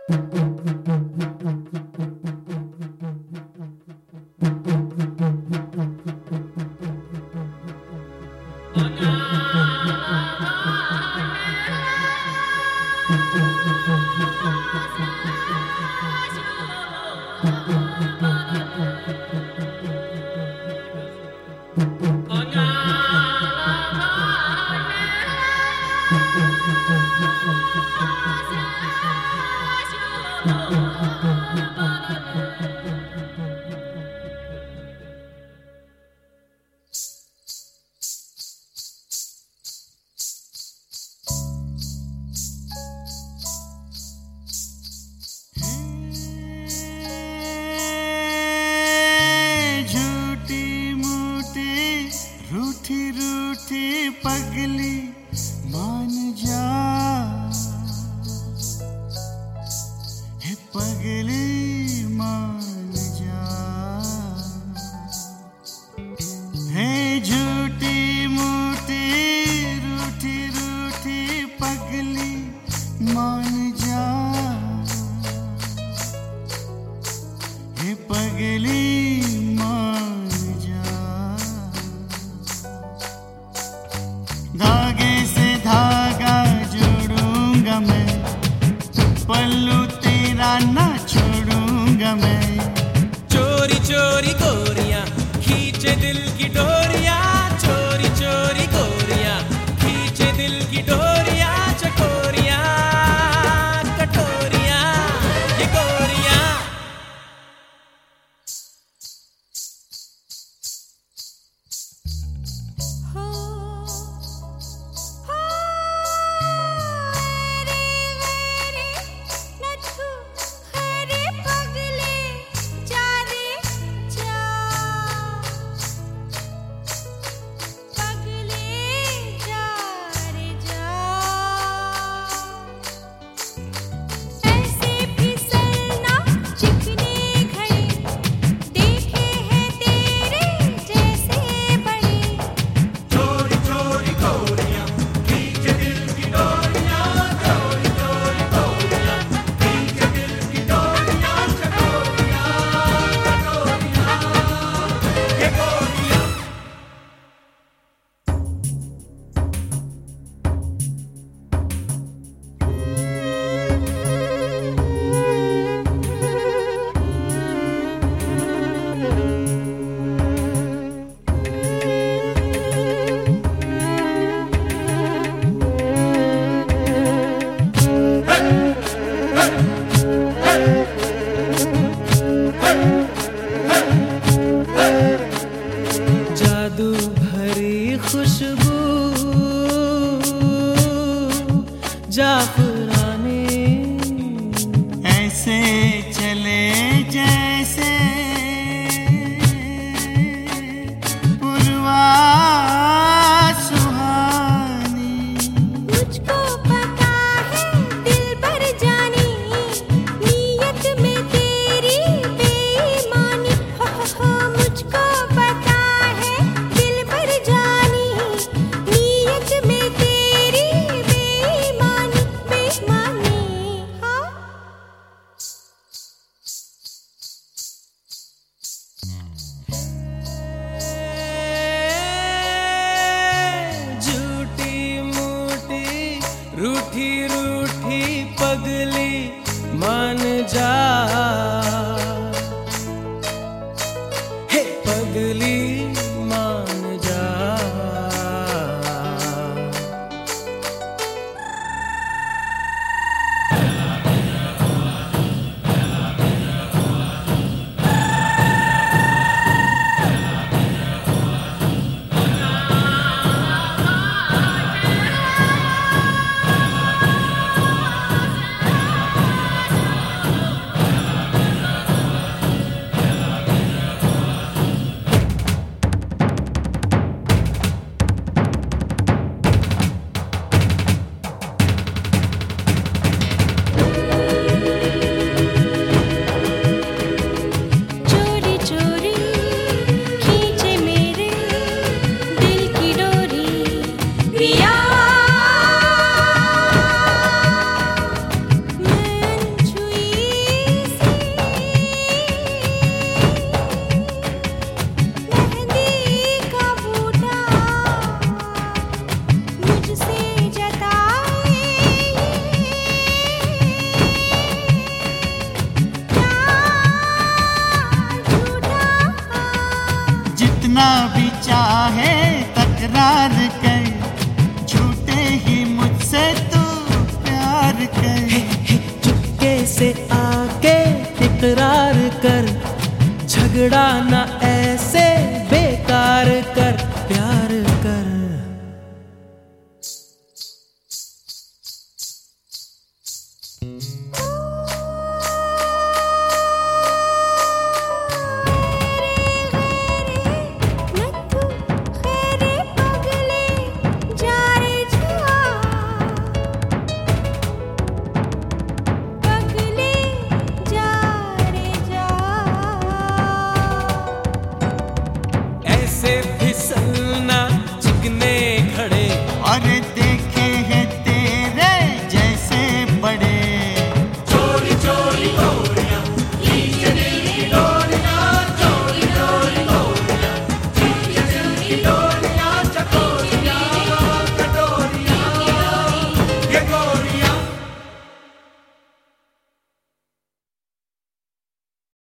रूठी रूठी पगली मान जा, हे पगली मान जा, हे झूठी मूठी रूठी रूठी पगली मान जा, हे पगली धागे से धागा जोड़ूंगा मैं, पल्लू तेरा ना छोड़ूंगा मैं। चोरी चोरी गोरियां खींचे दिल की डोरियां, चोरी चोरी गोरियां खींचे दिल की डोरियां, चकोरियां कटोरियां ये गोरियां। जादू भरी खुशबू जाफरानी, ऐसे चले जैसे पुरवा सुहानी। मुझको पता है दिल भर जानी, नीयत में तेरी बेईमानी। हो मुझको पता है दिल भर जानी, नीयत में तेरी बेईमानी बेईमानी। हाँ झूठी मूठी रूठी रूठी पगली मान जा, हे पगली मान जा। कितना भी चाहे तकरार कर, झूठे ही मुझसे तू प्यार कर। चुपके से आके इकरार कर, झगड़ा ना ऐसे बेकार कर, प्यार